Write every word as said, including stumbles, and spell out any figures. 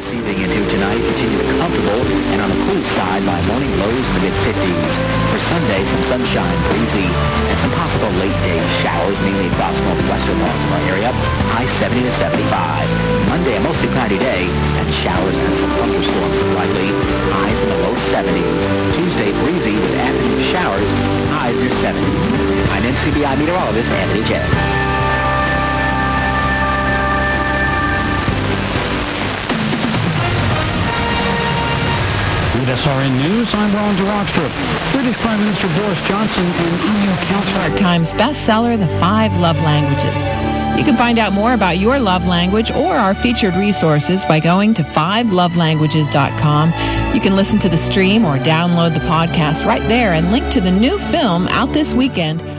Receiving into tonight, continue comfortable and on the cool side by morning lows in the mid-fifties. For Sunday, some sunshine, breezy, and some possible late-day showers, mainly across northwestern parts of our area. High seventy to seventy-five. Monday, a mostly cloudy day, and showers and some thunderstorms likely. Highs in the low seventies. Tuesday, breezy with afternoon showers. Highs near seventy. I'm M C B I meteorologist Anthony Jett. With S R N News, I'm Ron DeRockstrup. British Prime Minister Boris Johnson and E U Council... New York Times bestseller, The Five Love Languages. You can find out more about your love language or our featured resources by going to five love languages dot com. You can listen to the stream or download the podcast right there and link to the new film out this weekend,